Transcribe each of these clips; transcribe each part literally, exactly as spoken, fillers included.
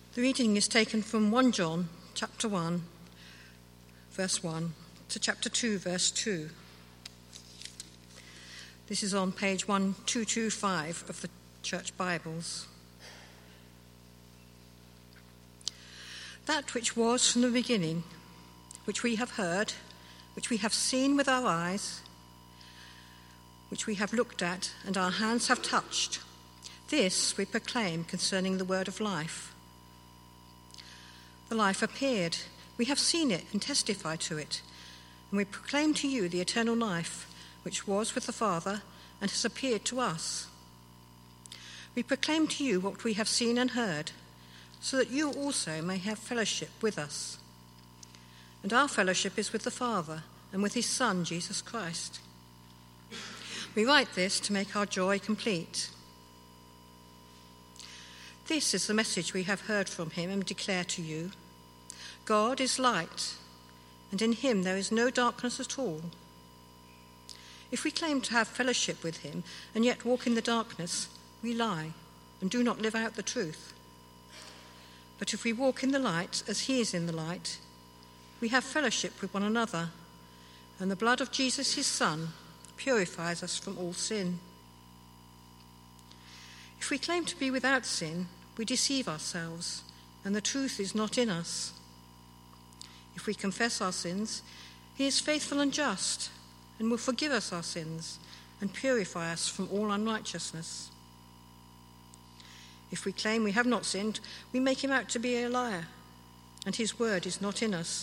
The reading is taken from First John chapter one, verse one, to chapter two, verse two. This is on page twelve twenty-five of the Church Bibles. That which was from the beginning, which we have heard, which we have seen with our eyes, which we have looked at and our hands have touched, this we proclaim concerning the word of life. The life appeared. We have seen it and testify to it, and we proclaim to you the eternal life, which was with the Father and has appeared to us. We proclaim to you what we have seen and heard, so that you also may have fellowship with us. And our fellowship is with the Father and with his Son, Jesus Christ. We write this to make our joy complete. This is the message we have heard from him and declare to you. God is light, and in him there is no darkness at all. If we claim to have fellowship with him and yet walk in the darkness, we lie and do not live out the truth. But if we walk in the light as he is in the light, we have fellowship with one another, and the blood of Jesus his Son purifies us from all sin. If we claim to be without sin, we deceive ourselves, and the truth is not in us. If we confess our sins, he is faithful and just, and will forgive us our sins and purify us from all unrighteousness. If we claim we have not sinned, we make him out to be a liar, and his word is not in us.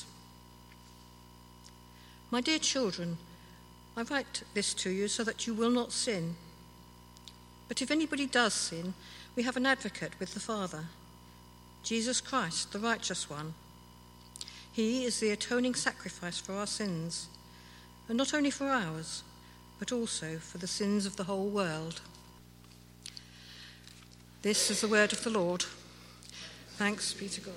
My dear children, I write this to you so that you will not sin. But if anybody does sin, we have an advocate with the Father, Jesus Christ, the righteous one. He is the atoning sacrifice for our sins, and not only for ours, but also for the sins of the whole world. This is the word of the Lord. Thanks be to God.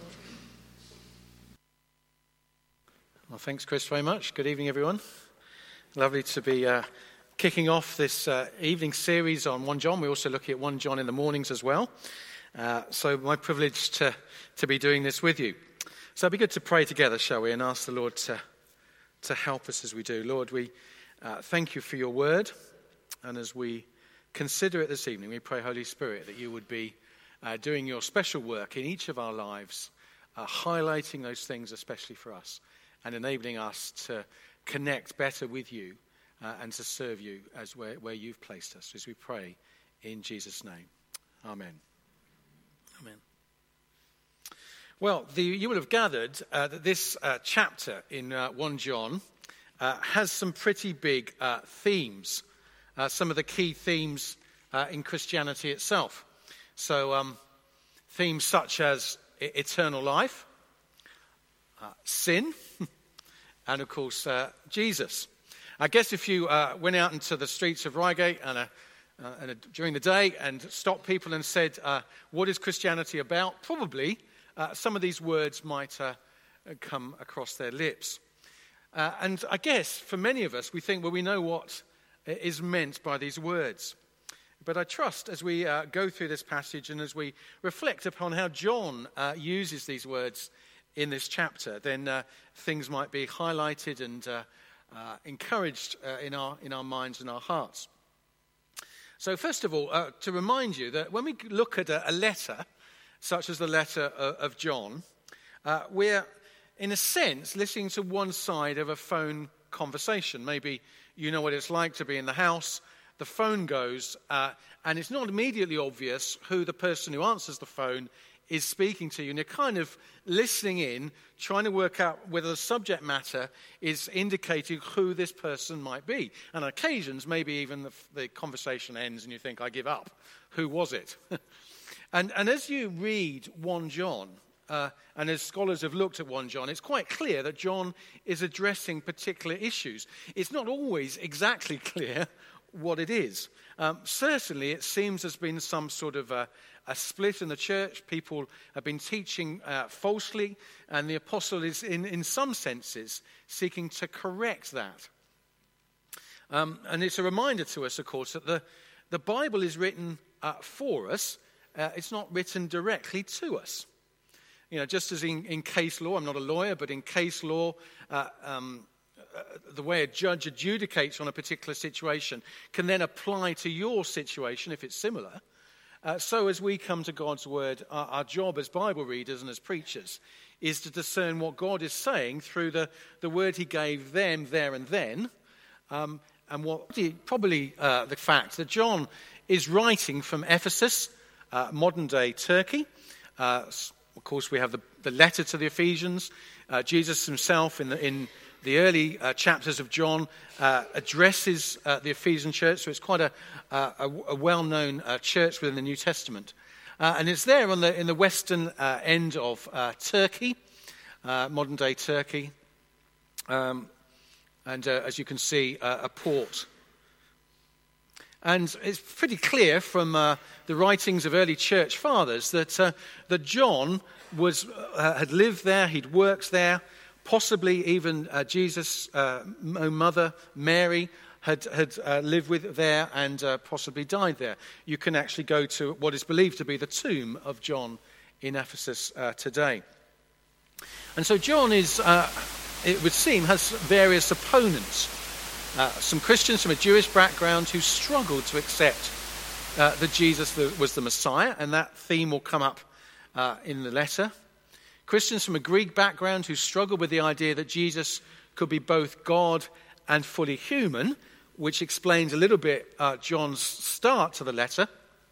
Well, thanks, Chris, very much. Good evening, everyone. Lovely to be uh, kicking off this uh, evening series on First John. We're also looking at First John in the mornings as well. Uh, so my privilege to, to be doing this with you. So it'd be good to pray together, shall we, and ask the Lord to, to help us as we do. Lord, we uh, thank you for your word, and as we consider it this evening, we pray, Holy Spirit, that you would be uh, doing your special work in each of our lives, uh, highlighting those things especially for us, and enabling us to connect better with you uh, and to serve you as where, where you've placed us. As we pray in Jesus' name. Amen. Amen. Well, the, you will have gathered uh, that this uh, chapter in uh, First John uh, has some pretty big uh, themes, uh, some of the key themes uh, in Christianity itself. So um, themes such as e- eternal life, uh, sin, and of course uh, Jesus. I guess if you uh, went out into the streets of Reigate and, uh, uh, and uh, during the day and stopped people and said, uh, what is Christianity about? Probably uh, some of these words might uh, come across their lips. Uh, and I guess for many of us, we think, well, we know what is meant by these words. But I trust as we uh, go through this passage and as we reflect upon how John uh, uses these words in this chapter, then uh, things might be highlighted and uh, uh, encouraged uh, in our in our minds and our hearts. So first of all, uh, to remind you that when we look at a, a letter, such as the letter of, of John, uh, we're, in a sense, listening to one side of a phone conversation. Maybe you know what it's like to be in the house, the phone goes, uh, and it's not immediately obvious who the person who answers the phone is speaking to you, and you're kind of listening in, trying to work out whether the subject matter is indicating who this person might be. And on occasions, maybe even the, the conversation ends and you think, I give up. Who was it? and, and as you read First John, uh, and as scholars have looked at First John, it's quite clear that John is addressing particular issues. It's not always exactly clear what it is. Um, certainly, it seems there's been some sort of a, a split in the church. People have been teaching uh, falsely, and the apostle is, in, in some senses, seeking to correct that. Um, and it's a reminder to us, of course, that the, the Bible is written uh, for us. Uh, it's not written directly to us. You know, just as in, in case law, I'm not a lawyer, but in case law, uh, um, uh, the way a judge adjudicates on a particular situation can then apply to your situation if it's similar. Uh, so as we come to God's word, our, our job as Bible readers and as preachers is to discern what God is saying through the, the word he gave them there and then, um, and what probably uh, the fact that John is writing from Ephesus, uh, modern-day Turkey. Uh, of course, we have the, the letter to the Ephesians. Uh, Jesus himself, in the, in the early uh, chapters of John, uh, addresses uh, the Ephesian church, so it's quite a, uh, a, a well-known uh, church within the New Testament. Uh, and it's there on the, in the western uh, end of uh, Turkey, uh, modern-day Turkey. Um, and uh, as you can see, uh, a port. And it's pretty clear from uh, the writings of early church fathers that, uh, that John was, uh, had lived there, he'd worked there, possibly even uh, Jesus' uh, mother, Mary, had, had uh, lived with there and uh, possibly died there. You can actually go to what is believed to be the tomb of John in Ephesus uh, today. And so John is, uh, it would seem, has various opponents. Uh, some Christians from a Jewish background who struggled to accept uh, that Jesus was the Messiah, and that theme will come up uh, in the letter. Christians from a Greek background who struggled with the idea that Jesus could be both God and fully human, which explains a little bit uh, John's start to the letter.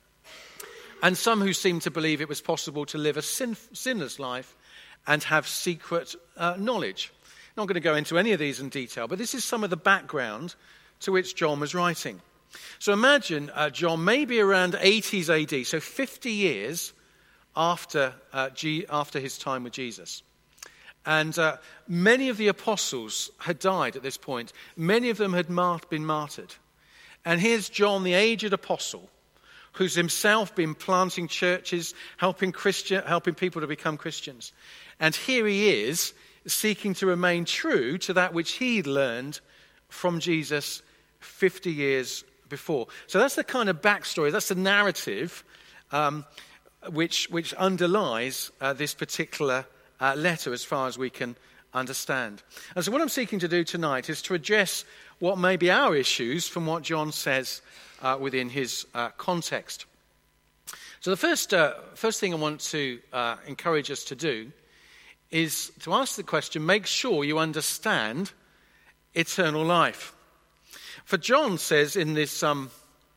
And some who seemed to believe it was possible to live a sin- sinless life and have secret uh, knowledge. I'm not going to go into any of these in detail, but this is some of the background to which John was writing. So imagine uh, John maybe around eighties A D, so fifty years after, uh, G- after his time with Jesus. And uh, many of the apostles had died at this point. Many of them had mar- been martyred. And here's John, the aged apostle, who's himself been planting churches, helping Christian, helping people to become Christians. And here he is, seeking to remain true to that which he'd learned from Jesus fifty years before. So that's the kind of backstory, that's the narrative um, which, which underlies uh, this particular uh, letter as far as we can understand. And so what I'm seeking to do tonight is to address what may be our issues from what John says uh, within his uh, context. So the first, uh, first thing I want to uh, encourage us to do is to ask the question, make sure you understand eternal life. For John says in this, um,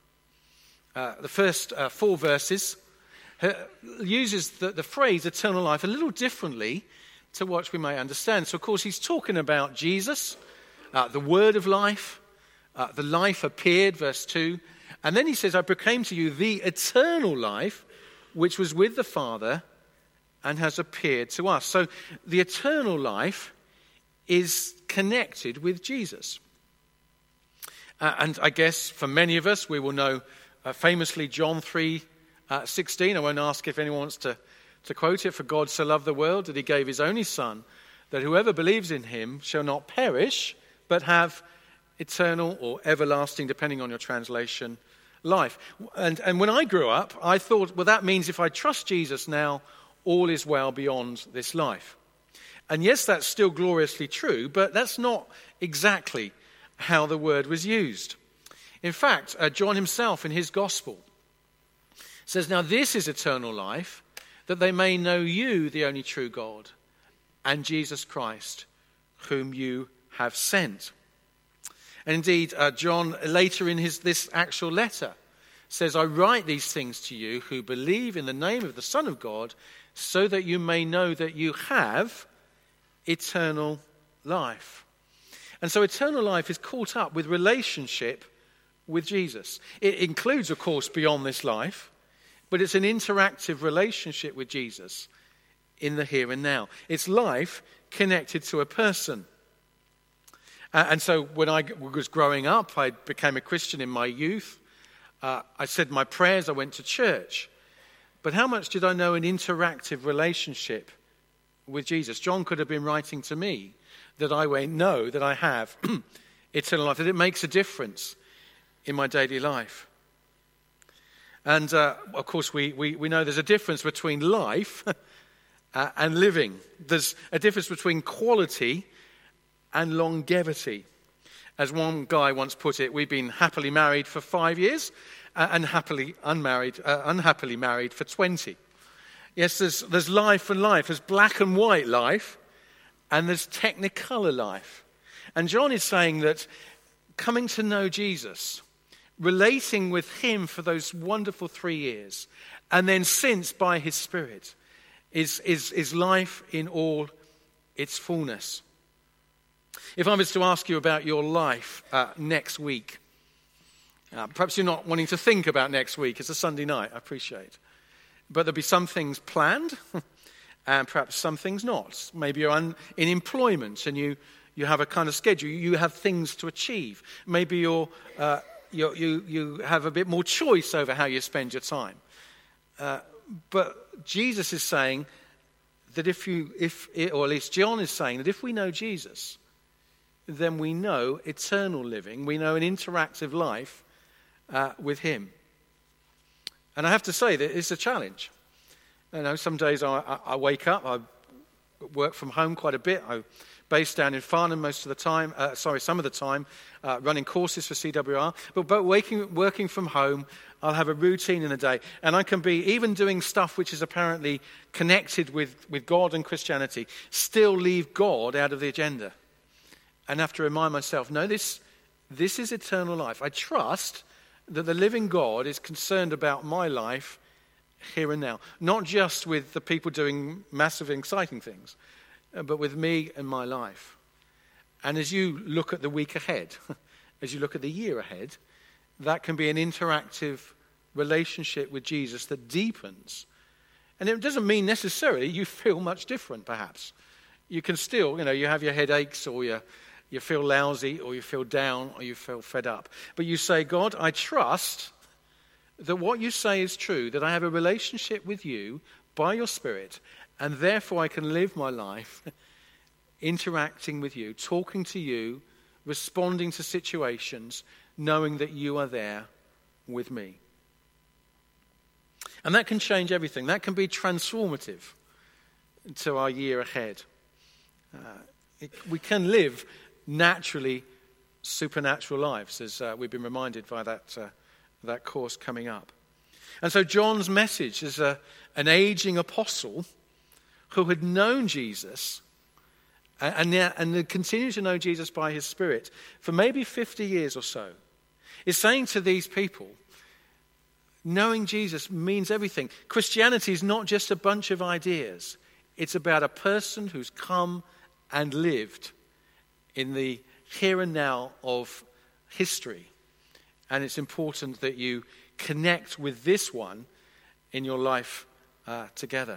uh, the first uh, four verses, uh, uses the, the phrase eternal life a little differently to what we may understand. So of course he's talking about Jesus, uh, the word of life, uh, the life appeared, verse two. And then he says, I proclaim to you the eternal life which was with the Father and has appeared to us. So the eternal life is connected with Jesus. Uh, and I guess for many of us, we will know uh, famously John three sixteen. I won't ask if anyone wants to, to quote it. For God so loved the world that he gave his only Son, that whoever believes in him shall not perish, but have eternal or everlasting, depending on your translation, life. And, and when I grew up, I thought, well, that means if I trust Jesus now, all is well beyond this life. And yes, that's still gloriously true, but that's not exactly how the word was used. In fact, uh, John himself in his gospel says, now this is eternal life, that they may know you, the only true God, and Jesus Christ, whom you have sent. And indeed, uh, John later in his this actual letter says, I write these things to you who believe in the name of the Son of God, so that you may know that you have eternal life. And so eternal life is caught up with relationship with Jesus. It includes, of course, beyond this life, but it's an interactive relationship with Jesus in the here and now. It's life connected to a person. Uh, and so when I was growing up, I became a Christian in my youth. Uh, I said my prayers, I went to church. But how much did I know an interactive relationship with Jesus? John could have been writing to me that I won't know that I have eternal life, that it makes a difference in my daily life. And uh, of course, we, we, we know there's a difference between life uh, and living. There's a difference between quality and longevity. As one guy once put it, we've been happily married for five years uh, and happily unmarried, uh, unhappily married for twenty. Yes, there's, there's life and life. There's black and white life, and there's technicolor life. And John is saying that coming to know Jesus, relating with him for those wonderful three years, and then since by his Spirit, is, is, is life in all its fullness. If I was to ask you about your life uh, next week, uh, perhaps you're not wanting to think about next week. It's a Sunday night, I appreciate. But there'll be some things planned, and perhaps some things not. Maybe you're un- in employment and you, you have a kind of schedule. You have things to achieve. Maybe you're, uh, you're, you you have a bit more choice over how you spend your time. Uh, but Jesus is saying that if you, if or at least John is saying that if we know Jesus, then we know eternal living. We know an interactive life uh, with him. And I have to say that it's a challenge. You know, some days I, I, I wake up, I work from home quite a bit. I'm based down in Farnham most of the time, uh, sorry, some of the time, uh, running courses for C W R. But, but waking, working from home, I'll have a routine in the day. And I can be even doing stuff which is apparently connected with, with God and Christianity, still leave God out of the agenda. And have to remind myself, no, this, this is eternal life. I trust that the living God is concerned about my life here and now. Not just with the people doing massive, exciting things, but with me and my life. And as you look at the week ahead, as you look at the year ahead, that can be an interactive relationship with Jesus that deepens. And it doesn't mean necessarily you feel much different, perhaps. You can still, you know, you have your headaches or your You feel lousy, or you feel down, or you feel fed up. But you say, God, I trust that what you say is true, that I have a relationship with you by your Spirit, and therefore I can live my life interacting with you, talking to you, responding to situations, knowing that you are there with me. And that can change everything. That can be transformative to our year ahead. Uh, it, we can live naturally supernatural lives, as uh, we've been reminded by that uh, that course coming up. And so John's message is a, an aging apostle who had known Jesus and, and, and continued to know Jesus by his Spirit for maybe fifty years or so, is saying to these people, knowing Jesus means everything. Christianity is not just a bunch of ideas. It's about a person who's come and lived in the here and now of history. And it's important that you connect with this one in your life uh, together.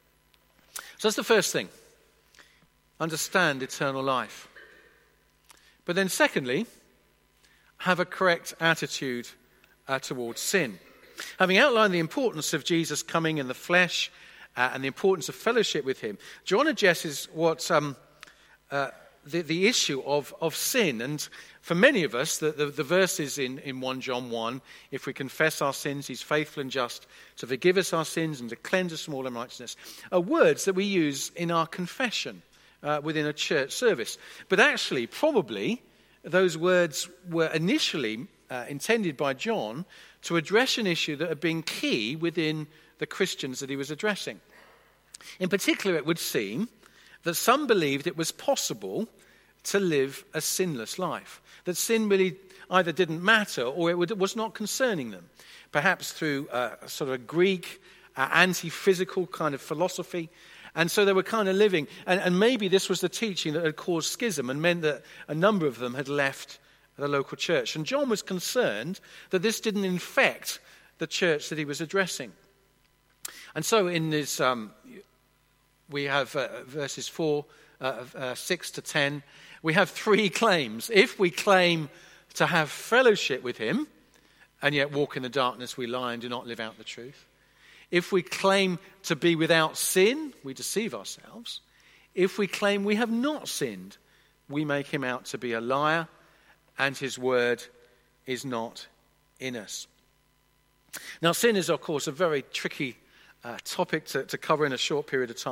So that's the first thing. Understand eternal life. But then secondly, have a correct attitude uh, towards sin. Having outlined the importance of Jesus coming in the flesh uh, and the importance of fellowship with him, John addresses what... Um, uh, The, the issue of, of sin. And for many of us, the, the, the verses in, in First John one, if we confess our sins, he's faithful and just to forgive us our sins and to cleanse us from all unrighteousness, are words that we use in our confession uh, within a church service. But actually, probably, those words were initially uh, intended by John to address an issue that had been key within the Christians that he was addressing. In particular, it would seem that some believed it was possible to live a sinless life. That sin really either didn't matter or it, would, it was not concerning them. Perhaps through uh, a sort of Greek, uh, anti-physical kind of philosophy. And so they were kind of living. And, and maybe this was the teaching that had caused schism and meant that a number of them had left the local church. And John was concerned that this didn't infect the church that he was addressing. And so in this... Um, We have uh, verses four, uh, uh, six to ten. We have three claims. If we claim to have fellowship with him, and yet walk in the darkness, we lie and do not live out the truth. If we claim to be without sin, we deceive ourselves. If we claim we have not sinned, we make him out to be a liar, and his word is not in us. Now, sin is, of course, a very tricky uh, topic to, to cover in a short period of time.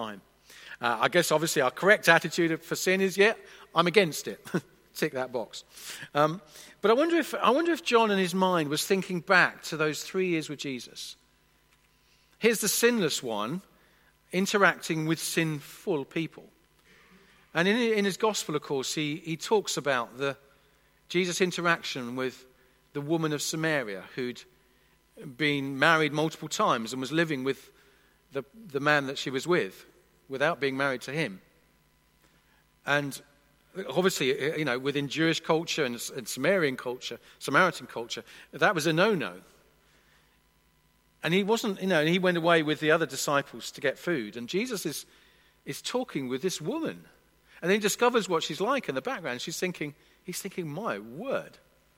Uh, I guess obviously our correct attitude for sin is, yeah, I'm against it. Tick that box. Um, but I wonder if I wonder if John in his mind was thinking back to those three years with Jesus. Here's the sinless one interacting with sinful people. And in, in his gospel, of course, he, he talks about the Jesus' interaction with the woman of Samaria who'd been married multiple times and was living with the, the man that she was with without being married to him. And obviously, you know, within Jewish culture and, and Samaritan culture, Samaritan culture, that was a no-no. And he wasn't, you know, and he went away with the other disciples to get food. And Jesus is, is talking with this woman. And then he discovers what she's like in the background. She's thinking, he's thinking, my word.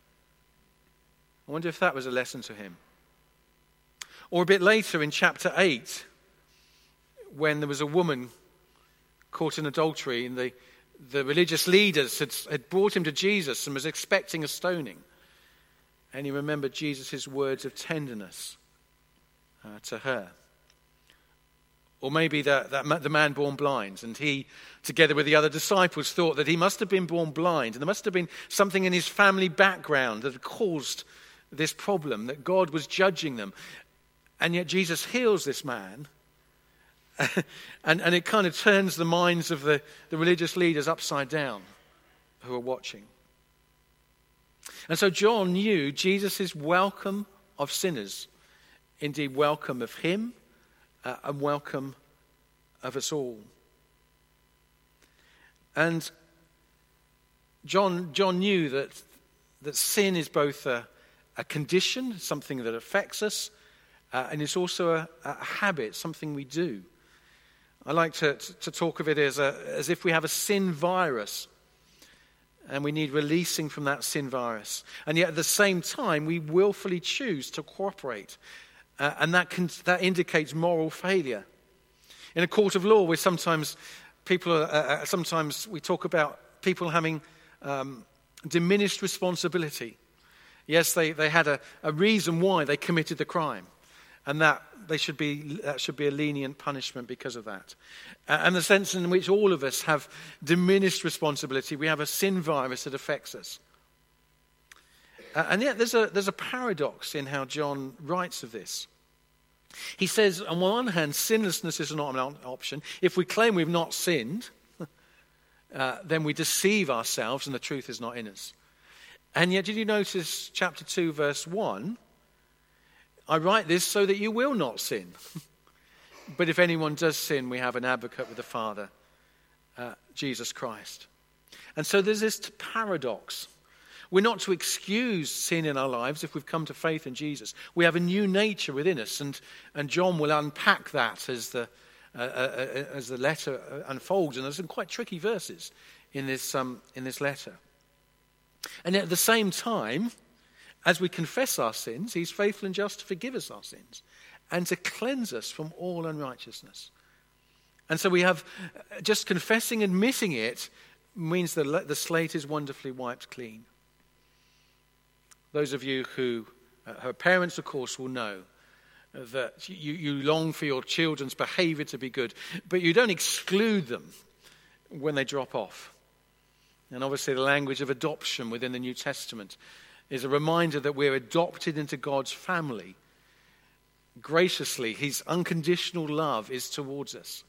I wonder if that was a lesson to him. Or a bit later in chapter eight, when there was a woman caught in adultery, and the, the religious leaders had, had brought him to Jesus and was expecting a stoning. And he remembered Jesus' words of tenderness uh, to her. Or maybe the, that, the man born blind, and he, together with the other disciples, thought that he must have been born blind, and there must have been something in his family background that had caused this problem, that God was judging them. And yet Jesus heals this man, and, and it kind of turns the minds of the, the religious leaders upside down who are watching. And so John knew Jesus' welcome of sinners, indeed welcome of him, Uh, and welcome of us all. And John John knew that that sin is both a, a condition, something that affects us, uh, and it's also a, a habit, something we do. I like to, to talk of it as, a, as if we have a sin virus, and we need releasing from that sin virus. And yet at the same time, we willfully choose to cooperate. Uh, and that can, that indicates moral failure. In a court of law, where sometimes people are, uh, sometimes we talk about people having um, diminished responsibility. Yes, they, they had a, a reason why they committed the crime, and that they should be that should be a lenient punishment because of that. Uh, and the sense in which all of us have diminished responsibility, we have a sin virus that affects us. Uh, and yet there's a, there's a paradox in how John writes of this. He says, on one hand, sinlessness is not an option. If we claim we've not sinned, uh, then we deceive ourselves and the truth is not in us. And yet, did you notice chapter two, verse one? I write this so that you will not sin. But if anyone does sin, we have an advocate with the Father, uh, Jesus Christ. And so there's this paradox. We're not to excuse sin in our lives if we've come to faith in Jesus. We have a new nature within us, and, and John will unpack that as the uh, uh, as the letter unfolds. And there's some quite tricky verses in this um, in this letter. And at the same time, as we confess our sins, he's faithful and just to forgive us our sins and to cleanse us from all unrighteousness. And so we have just confessing and admitting it means that the slate is wonderfully wiped clean. Those of you who uh, are parents, of course, will know that you, you long for your children's behavior to be good, but you don't exclude them when they drop off. And obviously the language of adoption within the New Testament is a reminder that we're adopted into God's family. Graciously, his unconditional love is towards us.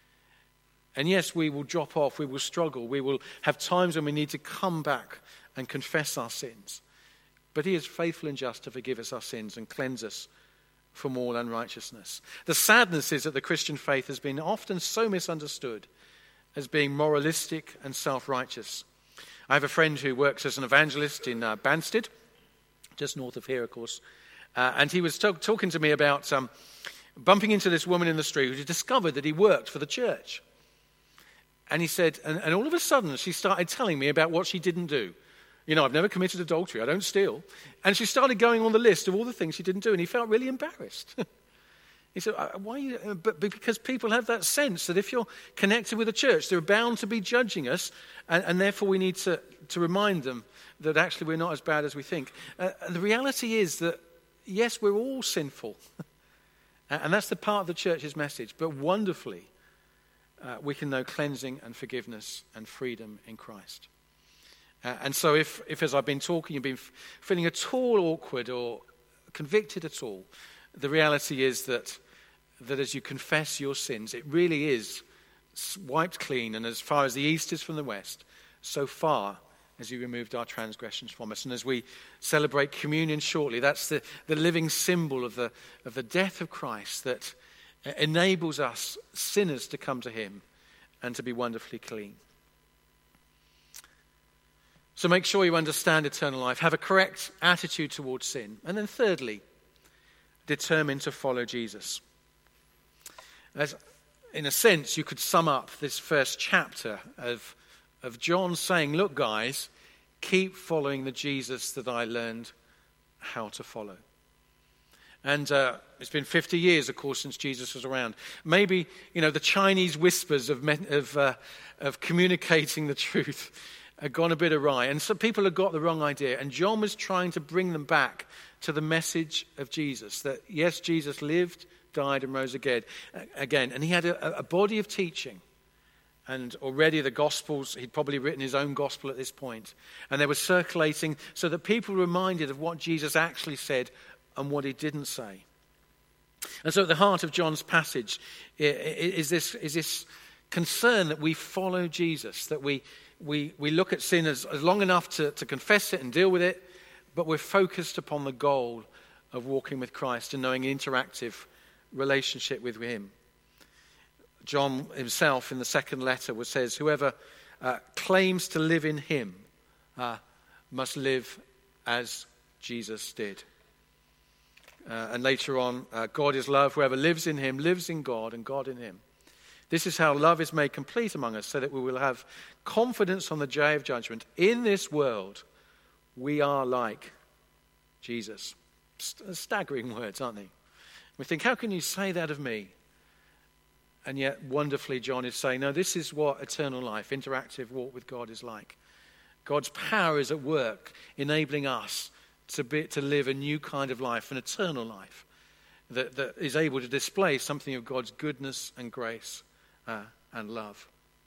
And yes, we will drop off, we will struggle, we will have times when we need to come back and confess our sins. But he is faithful and just to forgive us our sins and cleanse us from all unrighteousness. The sadness is that the Christian faith has been often so misunderstood as being moralistic and self-righteous. I have a friend who works as an evangelist in uh, Banstead, just north of here, of course. Uh, and he was talk- talking to me about um, bumping into this woman in the street who discovered that he worked for the church. And he said, and, and all of a sudden she started telling me about what she didn't do. You know, I've never committed adultery, I don't steal. And she started going on the list of all the things she didn't do, and he felt really embarrassed. He said, why? You, but because people have that sense that if you're connected with the church, they're bound to be judging us, and, and therefore we need to, to remind them that actually we're not as bad as we think. Uh, and the reality is that, yes, we're all sinful. And that's the part of the church's message. But wonderfully, uh, we can know cleansing and forgiveness and freedom in Christ. Uh, and so if, if, as I've been talking, you've been f- feeling at all awkward or convicted at all, the reality is that, that as you confess your sins, it really is wiped clean, and as far as the east is from the west, so far as he removed our transgressions from us. And as we celebrate communion shortly, that's the, the living symbol of the, of the death of Christ that enables us sinners to come to him and to be wonderfully clean. So make sure you understand eternal life, have a correct attitude towards sin, and then thirdly, determine to follow Jesus. As, in a sense, you could sum up this first chapter of, of John saying, look guys, keep following the Jesus that I learned how to follow. And uh, it's been fifty years, of course, since Jesus was around. Maybe, you know, the Chinese whispers of, of, uh, of communicating the truth had gone a bit awry, and some people had got the wrong idea, and John was trying to bring them back to the message of Jesus, that yes, Jesus lived, died and rose again, again. And he had a, a body of teaching, and already the Gospels, he'd probably written his own Gospel at this point, and they were circulating so that people were reminded of what Jesus actually said and what he didn't say. And so at the heart of John's passage is this, is this concern that we follow Jesus, that we We we look at sin as, as long enough to, to confess it and deal with it, but we're focused upon the goal of walking with Christ and knowing an interactive relationship with him. John himself in the second letter says, whoever uh, claims to live in him uh, must live as Jesus did. Uh, and later on, uh, God is love. Whoever lives in him lives in God and God in him. This is how love is made complete among us, so that we will have confidence on the day of judgment. In this world, we are like Jesus. St- staggering words, aren't they? We think, how can you say that of me? And yet, wonderfully, John is saying, no, this is what eternal life, interactive walk with God is like. God's power is at work, enabling us to be, to live a new kind of life, an eternal life, that, that is able to display something of God's goodness and grace Uh, and love.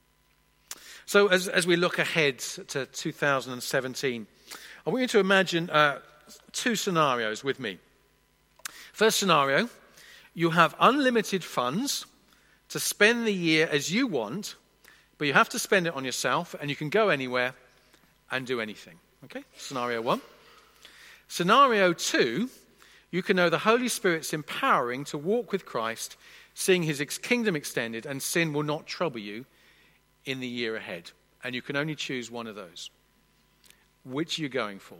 So as, as we look ahead to two thousand seventeen, I want you to imagine uh, two scenarios with me. First scenario, you have unlimited funds to spend the year as you want, but you have to spend it on yourself, and you can go anywhere and do anything. Okay, scenario one. Scenario two, you can know the Holy Spirit's empowering to walk with Christ, seeing his ex- kingdom extended, and sin will not trouble you in the year ahead. And you can only choose one of those. Which are you going for?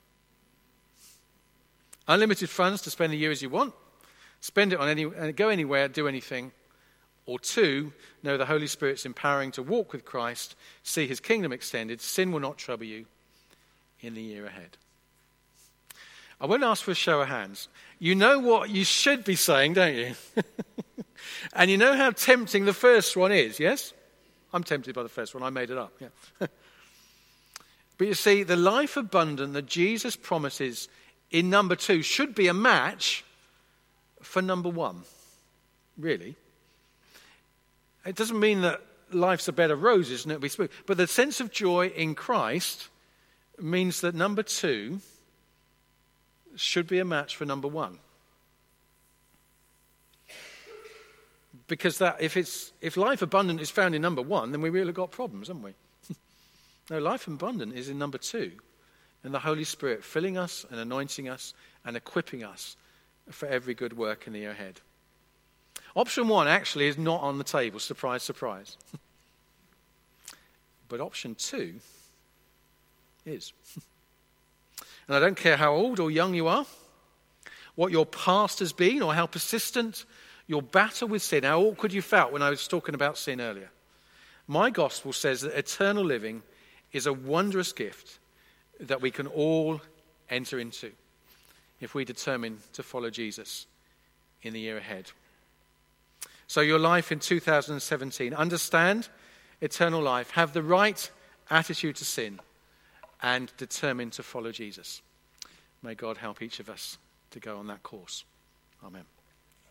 Unlimited funds to spend the year as you want, spend it on any, go anywhere, do anything. Or two, know the Holy Spirit's empowering to walk with Christ, see his kingdom extended, sin will not trouble you in the year ahead. I won't ask for a show of hands. You know what you should be saying, don't you? And you know how tempting the first one is, yes? I'm tempted by the first one. I made it up, yeah. But you see, the life abundant that Jesus promises in number two should be a match for number one, really. It doesn't mean that life's a bed of roses and it'll be smooth. But the sense of joy in Christ means that number two should be a match for number one. Because that if it's if life abundant is found in number one, then we really got problems, haven't we? No, life abundant is in number two. And the Holy Spirit filling us and anointing us and equipping us for every good work in the year ahead. Option one actually is not on the table. Surprise, surprise. But option two is. And I don't care how old or young you are, what your past has been or how persistent your battle with sin, how awkward you felt when I was talking about sin earlier. My gospel says that eternal living is a wondrous gift that we can all enter into if we determine to follow Jesus in the year ahead. So your life in two thousand seventeen, understand eternal life, have the right attitude to sin, and determine to follow Jesus. May God help each of us to go on that course. Amen.